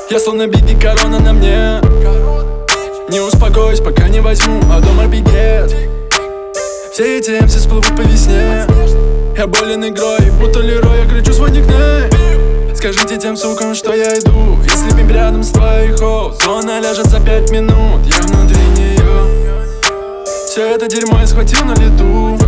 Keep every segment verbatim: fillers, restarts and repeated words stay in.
Я словно Бигги, корона на мне. Не успокоюсь, пока не возьму, а дома бигет. Все эти эмси всплывут по весне. Я болен игрой, будто Лерой, я кричу свой никнейм. Скажите тем сукам, что я иду. Если бим рядом с твоей хоу, зона ляжет за пять минут. Я внутри нее. Все это дерьмо я схватил на лету.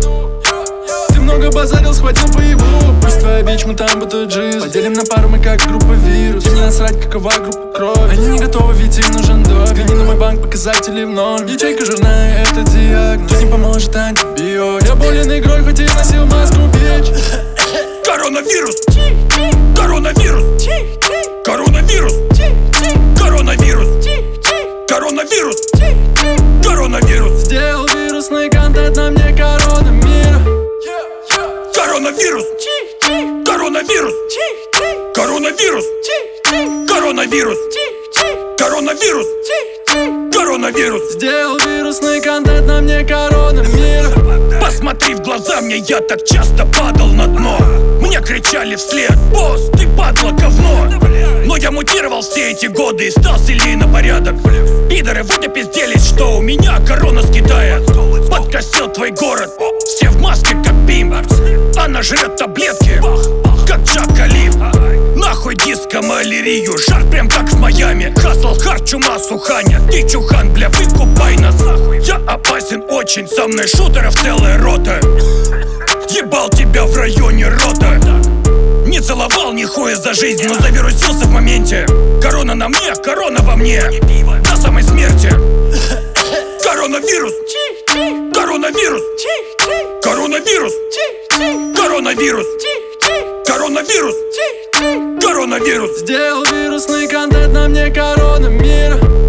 Ты много базарил, схватил по ебу. Пусть твоя бич, мы там будто джиз. Поделим на пару, мы как группа вирус. Им не насрать, какова группа крови. Они не готовы, ведь им нужен допинг. Взгляни на мой банк, показатели в ноль. Ячейка жирная, это диагноз. Тут не поможет антибиотик. Я болен игрой, хоть и носил маску печь. Коронавирус! Коронавирус! Коронавирус! Коронавирус! Коронавирус! Коронавирус! Сделал вирусный контент, на мне корона мира. Коронавирус! Коронавирус! Коронавирус! Коронавирус! Коронавирус! Коронавирус! Сделал вирусный контент, на мне корона мира. Посмотри в глаза мне, я так часто падал на дно. Мне кричали вслед: босс, ты падла, говно. Но я мутировал все эти годы и стал сильнее на порядок. Пидоры вот и пизделись, что у меня корона с Китая. Подкосил твой город, все в маске как бим. Она жрет таблетки, как Джак Калиб. Нахуй диско-малярию, жар прям как в Майами. Хасл, хард, чума, суханя. Ты чухан, бля, выкупай нас. Я опасен очень, со мной шутеров целая рота. Ебал тебя в районе рота. Не целовал нихуя за жизнь, но завирусился в моменте. Корона на мне, корона во мне. До самой смерти. Коронавирус! Коронавирус! Коронавирус! Коронавирус! Коронавирус! Коронавирус! Сделал вирусный контент, на мне корона мира.